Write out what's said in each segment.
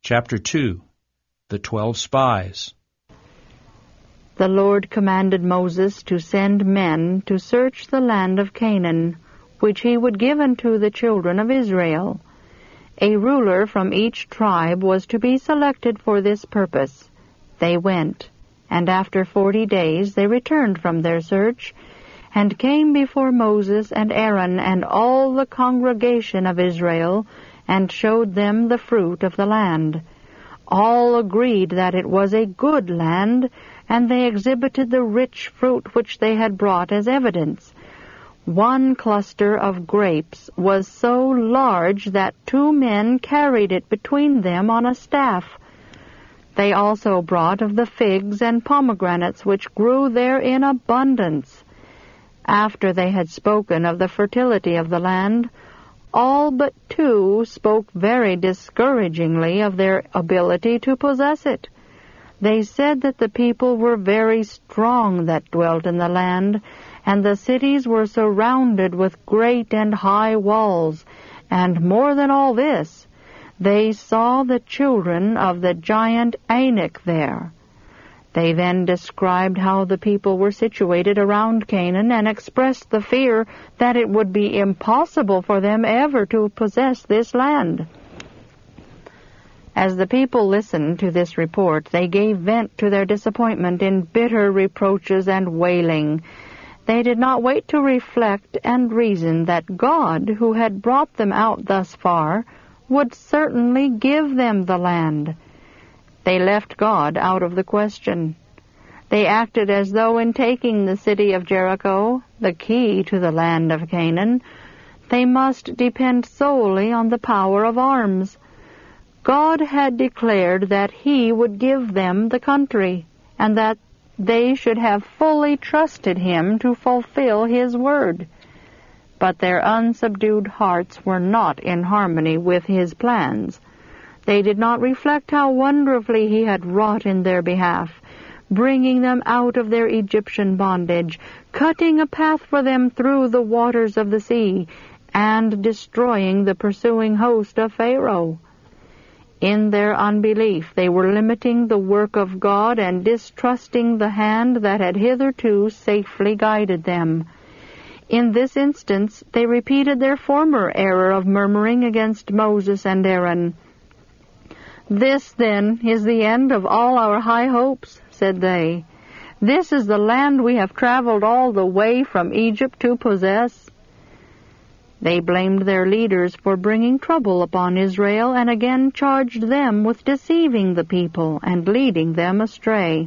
Chapter 2. The 12 Spies. The Lord commanded Moses to send men to search the land of Canaan, which he would give unto the children of Israel. A ruler from each tribe was to be selected for this purpose. They went, and after 40 days they returned from their search, and came before Moses and Aaron and all the congregation of Israel, and showed them the fruit of the land. All agreed that it was a good land, and they exhibited the rich fruit which they had brought as evidence. One cluster of grapes was so large that 2 men carried it between them on a staff. They also brought of the figs and pomegranates which grew there in abundance. After they had spoken of the fertility of the land, all but 2 spoke very discouragingly of their ability to possess it. They said that the people were very strong that dwelt in the land, and the cities were surrounded with great and high walls, and more than all this, they saw the children of the giant Anak there. They then described how the people were situated around Canaan, and expressed the fear that it would be impossible for them ever to possess this land. As the people listened to this report, they gave vent to their disappointment in bitter reproaches and wailing. They did not wait to reflect and reason that God, who had brought them out thus far, would certainly give them the land. They left God out of the question. They acted as though in taking the city of Jericho, the key to the land of Canaan, they must depend solely on the power of arms. God had declared that he would give them the country, and that they should have fully trusted him to fulfill his word. But their unsubdued hearts were not in harmony with his plans. They did not reflect how wonderfully he had wrought in their behalf, bringing them out of their Egyptian bondage, cutting a path for them through the waters of the sea, and destroying the pursuing host of Pharaoh. In their unbelief, they were limiting the work of God and distrusting the hand that had hitherto safely guided them. In this instance, they repeated their former error of murmuring against Moses and Aaron. "This, then, is the end of all our high hopes," said they. "This is the land we have traveled all the way from Egypt to possess." They blamed their leaders for bringing trouble upon Israel, and again charged them with deceiving the people and leading them astray.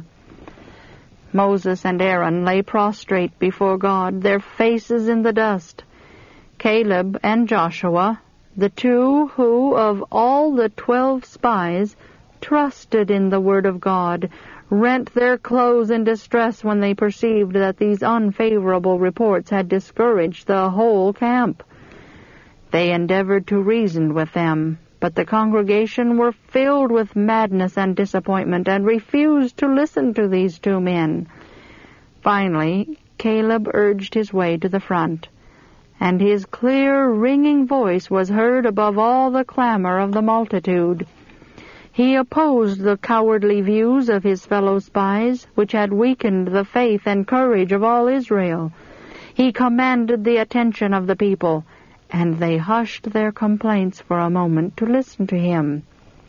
Moses and Aaron lay prostrate before God, their faces in the dust. Caleb and Joshua, the 2 who, of all the 12 spies, trusted in the word of God, rent their clothes in distress when they perceived that these unfavorable reports had discouraged the whole camp. They endeavored to reason with them, but the congregation were filled with madness and disappointment, and refused to listen to these 2 men. Finally, Caleb urged his way to the front, and his clear, ringing voice was heard above all the clamor of the multitude. He opposed the cowardly views of his fellow spies, which had weakened the faith and courage of all Israel. He commanded the attention of the people, and they hushed their complaints for a moment to listen to him.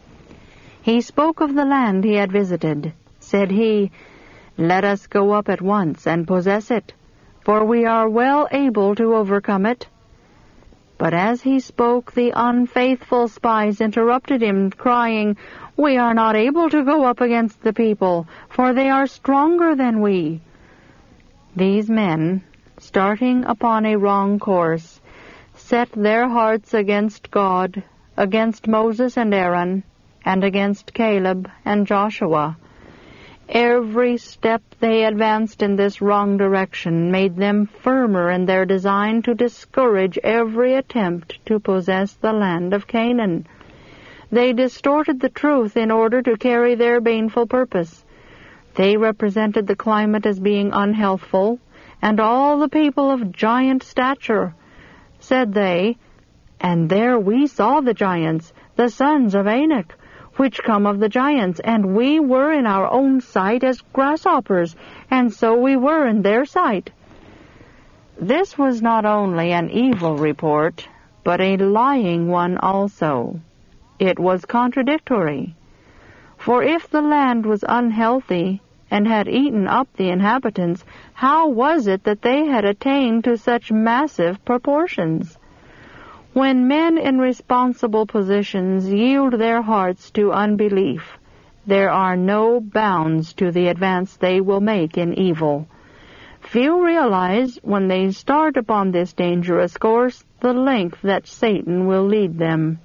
He spoke of the land he had visited. Said he, "Let us go up at once and possess it, for we are well able to overcome it." But as he spoke, the unfaithful spies interrupted him, crying, "We are not able to go up against the people, for they are stronger than we." These men, starting upon a wrong course, set their hearts against God, against Moses and Aaron, and against Caleb and Joshua. Every step they advanced in this wrong direction made them firmer in their design to discourage every attempt to possess the land of Canaan. They distorted the truth in order to carry their baneful purpose. They represented the climate as being unhealthful, and all the people of giant stature. Said they, "And there we saw the giants, the sons of Anak, which come of the giants, and we were in our own sight as grasshoppers, and so we were in their sight." This was not only an evil report, but a lying one also. It was contradictory. For if the land was unhealthy and had eaten up the inhabitants, how was it that they had attained to such massive proportions? When men in responsible positions yield their hearts to unbelief, there are no bounds to the advance they will make in evil. Few realize, when they start upon this dangerous course, the length that Satan will lead them.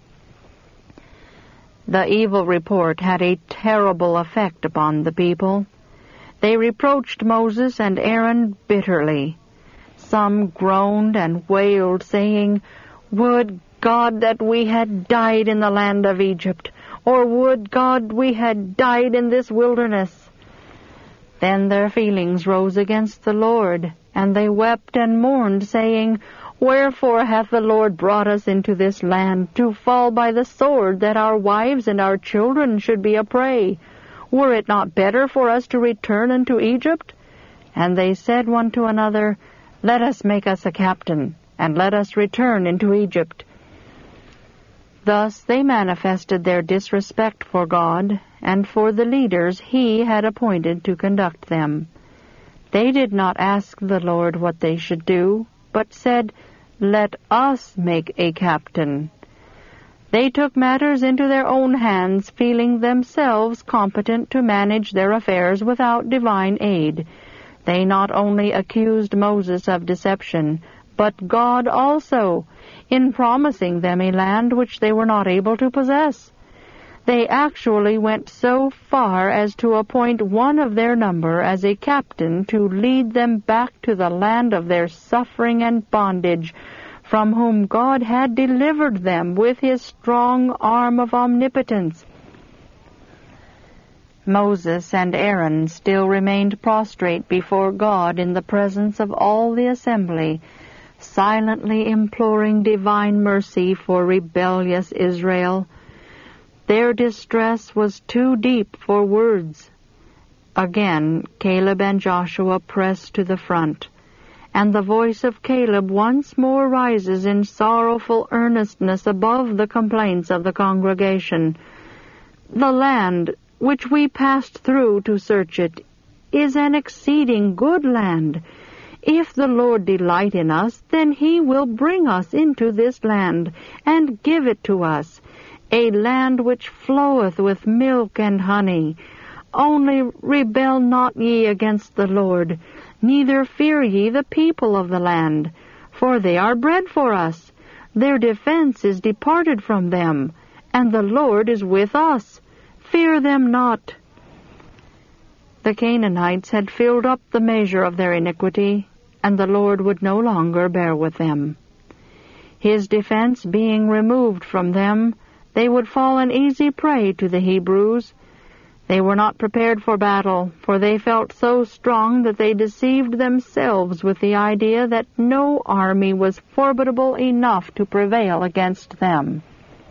The evil report had a terrible effect upon the people. They reproached Moses and Aaron bitterly. Some groaned and wailed, saying, "Would God that we had died in the land of Egypt, or would God we had died in this wilderness." Then their feelings rose against the Lord, and they wept and mourned, saying, "Wherefore hath the Lord brought us into this land, to fall by the sword, that our wives and our children should be a prey? Were it not better for us to return unto Egypt?" And they said one to another, "Let us make us a captain, and let us return into Egypt." Thus they manifested their disrespect for God and for the leaders He had appointed to conduct them. They did not ask the Lord what they should do, but said, "Let us make a captain." They took matters into their own hands, feeling themselves competent to manage their affairs without divine aid. They not only accused Moses of deception, but God also, in promising them a land which they were not able to possess. They actually went so far as to appoint one of their number as a captain to lead them back to the land of their suffering and bondage, from whom God had delivered them with His strong arm of omnipotence. Moses and Aaron still remained prostrate before God in the presence of all the assembly, silently imploring divine mercy for rebellious Israel. Their distress was too deep for words. Again Caleb and Joshua press to the front, and the voice of Caleb once more rises in sorrowful earnestness above the complaints of the congregation. "The land which we passed through to search it is an exceeding good land. If the Lord delight in us, then He will bring us into this land, and give it to us, a land which floweth with milk and honey. Only rebel not ye against the Lord, neither fear ye the people of the land, for they are bread for us. Their defense is departed from them, and the Lord is with us. Fear them not." The Canaanites had filled up the measure of their iniquity, and the Lord would no longer bear with them. His defense being removed from them, they would fall an easy prey to the Hebrews. They were not prepared for battle, for they felt so strong that they deceived themselves with the idea that no army was formidable enough to prevail against them.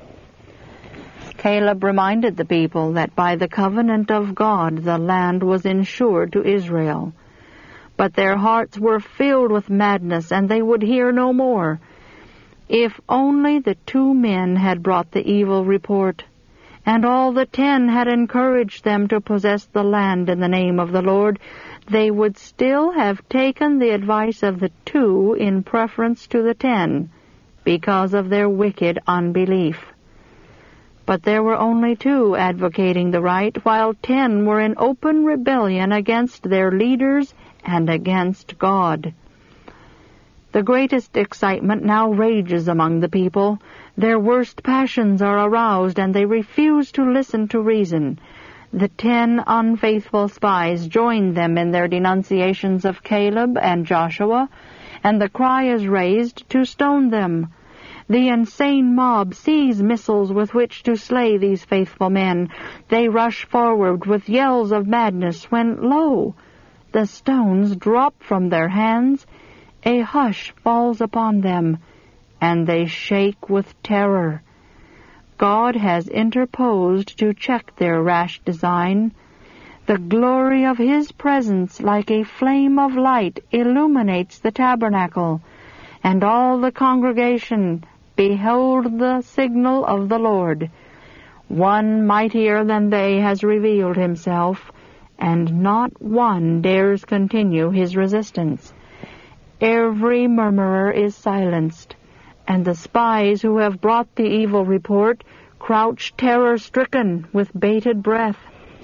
Caleb reminded the people that by the covenant of God the land was insured to Israel. But their hearts were filled with madness, and they would hear no more. If only the 2 men had brought the evil report, and all the 10 had encouraged them to possess the land in the name of the Lord, they would still have taken the advice of the 2 in preference to the 10, because of their wicked unbelief. But there were only 2 advocating the right, while 10 were in open rebellion against their leaders and against God. The greatest excitement now rages among the people. Their worst passions are aroused, and they refuse to listen to reason. The 10 unfaithful spies join them in their denunciations of Caleb and Joshua, and the cry is raised to stone them. The insane mob seize missiles with which to slay these faithful men. They rush forward with yells of madness when, lo, the stones drop from their hands, a hush falls upon them, and they shake with terror. God has interposed to check their rash design. The glory of His presence, like a flame of light, illuminates the tabernacle, and all the congregation behold the signal of the Lord. One mightier than they has revealed Himself, and not one dares continue His resistance. Every murmurer is silenced, and the spies who have brought the evil report crouch terror-stricken with bated breath.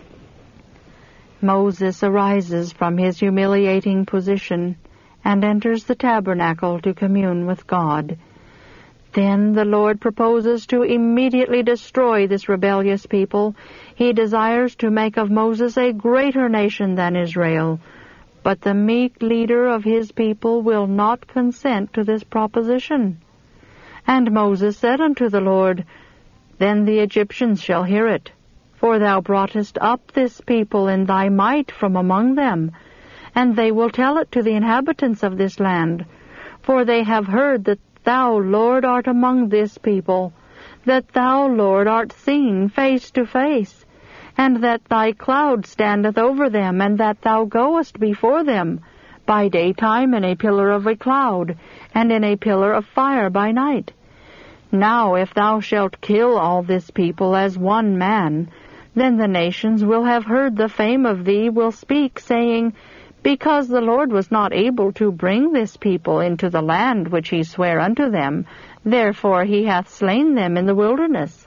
Moses arises from his humiliating position and enters the tabernacle to commune with God. Then the Lord proposes to immediately destroy this rebellious people. He desires to make of Moses a greater nation than Israel, but the meek leader of his people will not consent to this proposition. And Moses said unto the Lord, Then the Egyptians shall hear it, for thou broughtest up this people in thy might from among them, and they will tell it to the inhabitants of this land. For they have heard that thou, Lord, art among this people, that thou, Lord, art seen face to face, and that thy cloud standeth over them, and that thou goest before them, by daytime in a pillar of a cloud, and in a pillar of fire by night. Now if thou shalt kill all this people as one man, then the nations will have heard the fame of thee, will speak, saying, Because the Lord was not able to bring this people into the land which He sware unto them, therefore He hath slain them in the wilderness.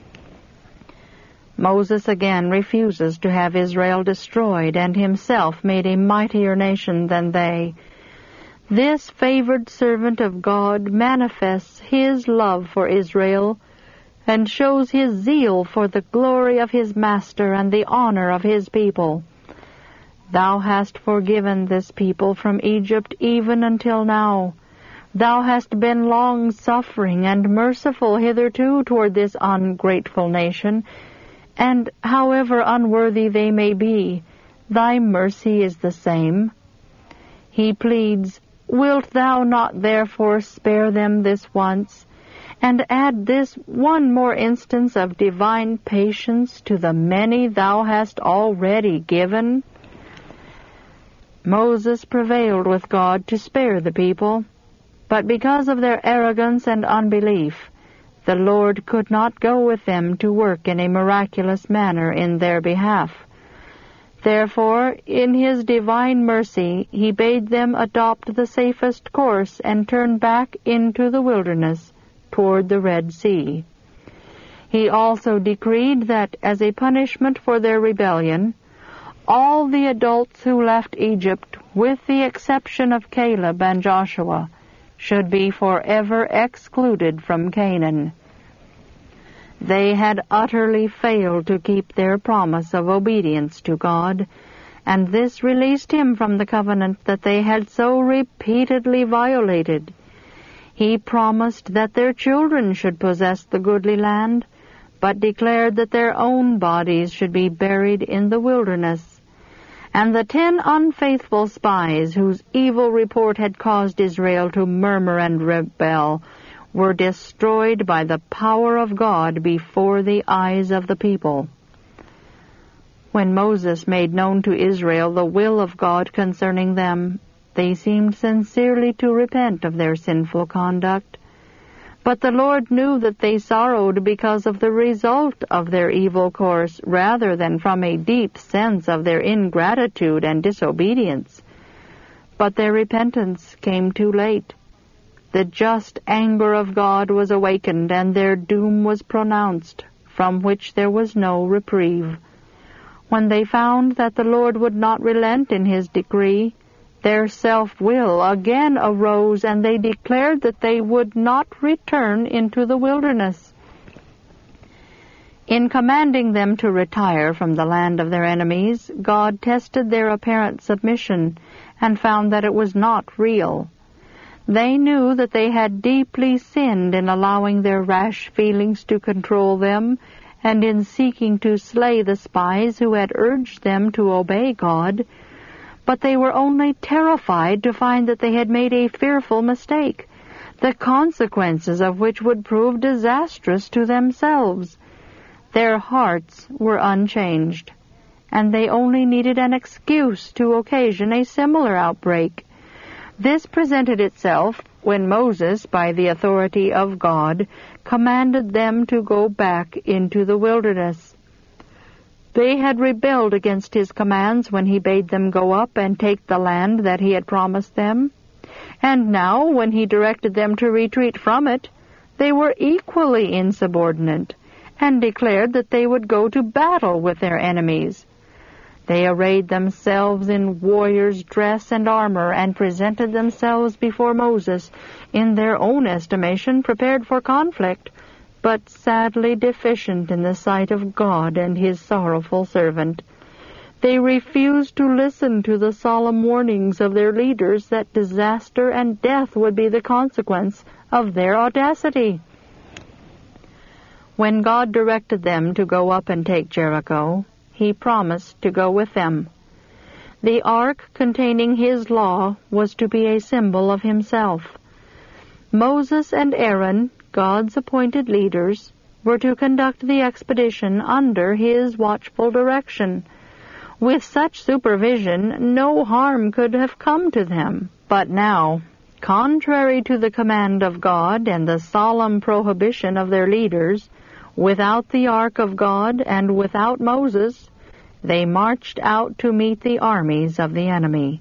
Moses again refuses to have Israel destroyed, and himself made a mightier nation than they. This favored servant of God manifests his love for Israel, and shows his zeal for the glory of his master and the honor of his people. Thou hast forgiven this people from Egypt even until now. Thou hast been long-suffering and merciful hitherto toward this ungrateful nation, and however unworthy they may be, thy mercy is the same. He pleads, Wilt thou not therefore spare them this once, and add this one more instance of divine patience to the many thou hast already given? Moses prevailed with God to spare the people, but because of their arrogance and unbelief, the Lord could not go with them to work in a miraculous manner in their behalf. Therefore, in His divine mercy, He bade them adopt the safest course and turn back into the wilderness toward the Red Sea. He also decreed that, as a punishment for their rebellion, all the adults who left Egypt, with the exception of Caleb and Joshua, should be forever excluded from Canaan. They had utterly failed to keep their promise of obedience to God, and this released Him from the covenant that they had so repeatedly violated. He promised that their children should possess the goodly land, but declared that their own bodies should be buried in the wilderness. And the 10 unfaithful spies whose evil report had caused Israel to murmur and rebel were destroyed by the power of God before the eyes of the people. When Moses made known to Israel the will of God concerning them, they seemed sincerely to repent of their sinful conduct. But the Lord knew that they sorrowed because of the result of their evil course, rather than from a deep sense of their ingratitude and disobedience. But their repentance came too late. The just anger of God was awakened, and their doom was pronounced, from which there was no reprieve. When they found that the Lord would not relent in His decree, their self-will again arose, and they declared that they would not return into the wilderness. In commanding them to retire from the land of their enemies, God tested their apparent submission and found that it was not real. They knew that they had deeply sinned in allowing their rash feelings to control them, and in seeking to slay the spies who had urged them to obey God. But they were only terrified to find that they had made a fearful mistake, the consequences of which would prove disastrous to themselves. Their hearts were unchanged, and they only needed an excuse to occasion a similar outbreak. This presented itself when Moses, by the authority of God, commanded them to go back into the wilderness. They had rebelled against his commands when he bade them go up and take the land that he had promised them. And now, when he directed them to retreat from it, they were equally insubordinate, and declared that they would go to battle with their enemies. They arrayed themselves in warriors' dress and armor, and presented themselves before Moses, in their own estimation prepared for conflict, but sadly deficient in the sight of God and his sorrowful servant. They refused to listen to the solemn warnings of their leaders that disaster and death would be the consequence of their audacity. When God directed them to go up and take Jericho, he promised to go with them. The ark containing his law was to be a symbol of himself. Moses and Aaron, God's appointed leaders, were to conduct the expedition under his watchful direction. With such supervision, no harm could have come to them. But now, contrary to the command of God and the solemn prohibition of their leaders, without the ark of God and without Moses, they marched out to meet the armies of the enemy.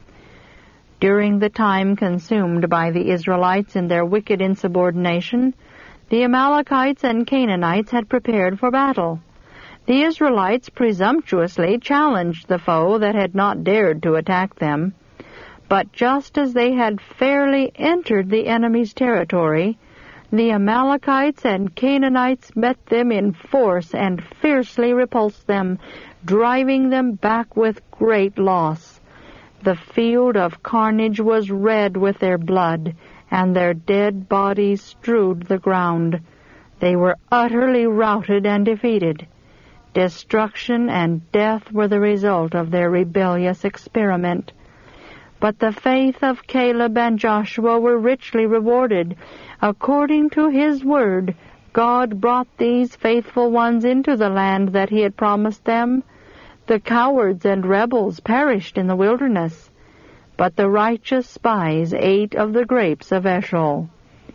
During the time consumed by the Israelites in their wicked insubordination, the Amalekites and Canaanites had prepared for battle. The Israelites presumptuously challenged the foe that had not dared to attack them. But just as they had fairly entered the enemy's territory, the Amalekites and Canaanites met them in force and fiercely repulsed them, driving them back with great loss. The field of carnage was red with their blood, and their dead bodies strewed the ground. They were utterly routed and defeated. Destruction and death were the result of their rebellious experiment. But the faith of Caleb and Joshua were richly rewarded. According to his word, God brought these faithful ones into the land that he had promised them. The cowards and rebels perished in the wilderness, but the righteous spies ate of the grapes of Eshcol.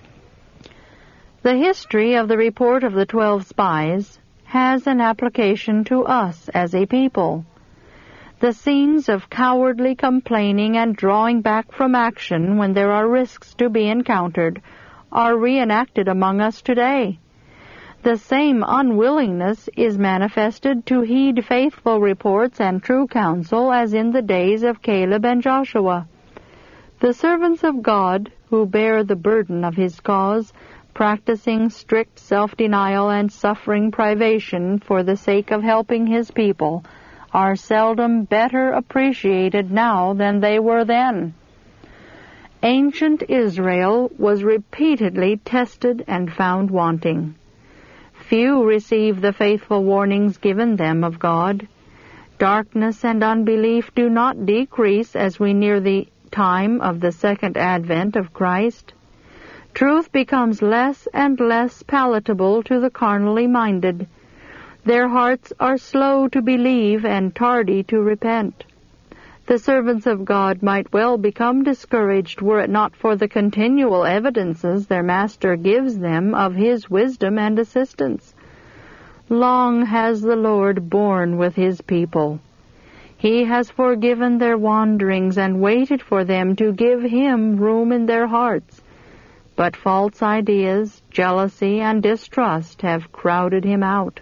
The history of the report of the 12 spies has an application to us as a people. The scenes of cowardly complaining and drawing back from action when there are risks to be encountered are reenacted among us today. The same unwillingness is manifested to heed faithful reports and true counsel as in the days of Caleb and Joshua. The servants of God who bear the burden of his cause, practicing strict self-denial and suffering privation for the sake of helping his people, are seldom better appreciated now than they were then. Ancient Israel was repeatedly tested and found wanting. Few receive the faithful warnings given them of God. Darkness and unbelief do not decrease as we near the time of the second advent of Christ. Truth becomes less and less palatable to the carnally minded. Their hearts are slow to believe and tardy to repent. The servants of God might well become discouraged were it not for the continual evidences their Master gives them of his wisdom and assistance. Long has the Lord borne with his people. He has forgiven their wanderings and waited for them to give him room in their hearts. But false ideas, jealousy, and distrust have crowded him out.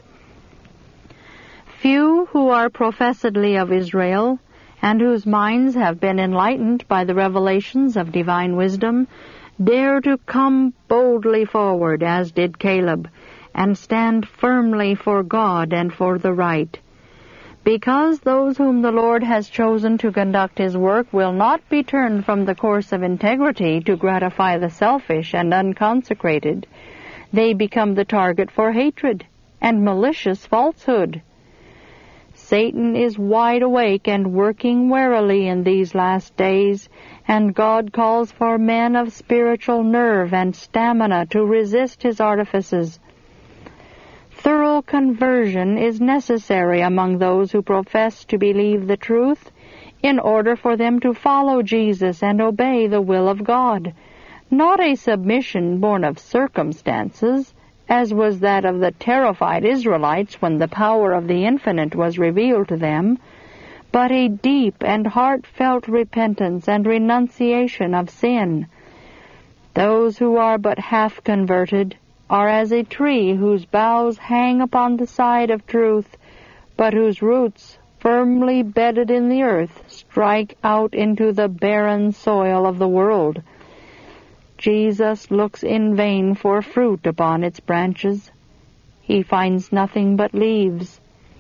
Few who are professedly of Israel, and whose minds have been enlightened by the revelations of divine wisdom, dare to come boldly forward, as did Caleb, and stand firmly for God and for the right. Because those whom the Lord has chosen to conduct his work will not be turned from the course of integrity to gratify the selfish and unconsecrated, they become the target for hatred and malicious falsehood. Satan is wide awake and working warily in these last days, and God calls for men of spiritual nerve and stamina to resist his artifices. Thorough conversion is necessary among those who profess to believe the truth, in order for them to follow Jesus and obey the will of God, not a submission born of circumstances, as was that of the terrified Israelites when the power of the Infinite was revealed to them, but a deep and heartfelt repentance and renunciation of sin. Those who are but half converted are as a tree whose boughs hang upon the side of truth, but whose roots, firmly bedded in the earth, strike out into the barren soil of the world. Jesus looks in vain for fruit upon its branches. He finds nothing but leaves.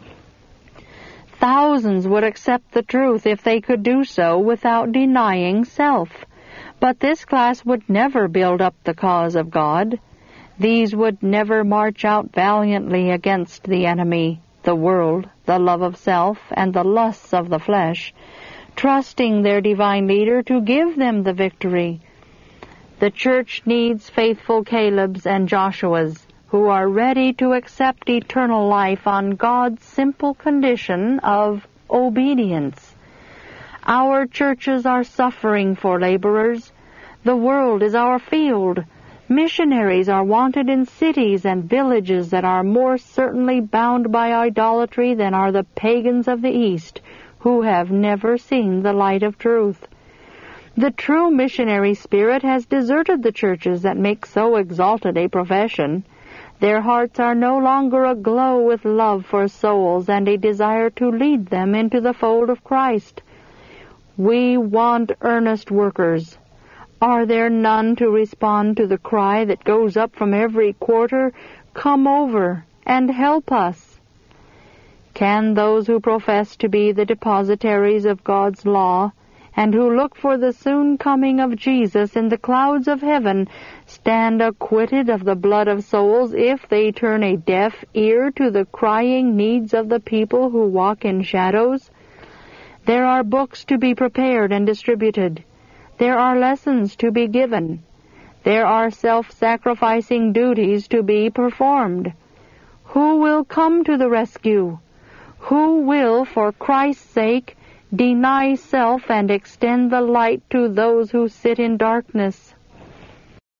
Thousands would accept the truth if they could do so without denying self. But this class would never build up the cause of God. These would never march out valiantly against the enemy, the world, the love of self, and the lusts of the flesh, trusting their divine leader to give them the victory. The church needs faithful Calebs and Joshuas who are ready to accept eternal life on God's simple condition of obedience. Our churches are suffering for laborers. The world is our field. Missionaries are wanted in cities and villages that are more certainly bound by idolatry than are the pagans of the East, who have never seen the light of truth. The true missionary spirit has deserted the churches that make so exalted a profession. Their hearts are no longer aglow with love for souls and a desire to lead them into the fold of Christ. We want earnest workers. Are there none to respond to the cry that goes up from every quarter, "Come over and help us"? Can those who profess to be the depositaries of God's law, and who look for the soon coming of Jesus in the clouds of heaven, stand acquitted of the blood of souls if they turn a deaf ear to the crying needs of the people who walk in shadows? There are books to be prepared and distributed. There are lessons to be given. There are self-sacrificing duties to be performed. Who will come to the rescue? Who will, for Christ's sake, deny self and extend the light to those who sit in darkness?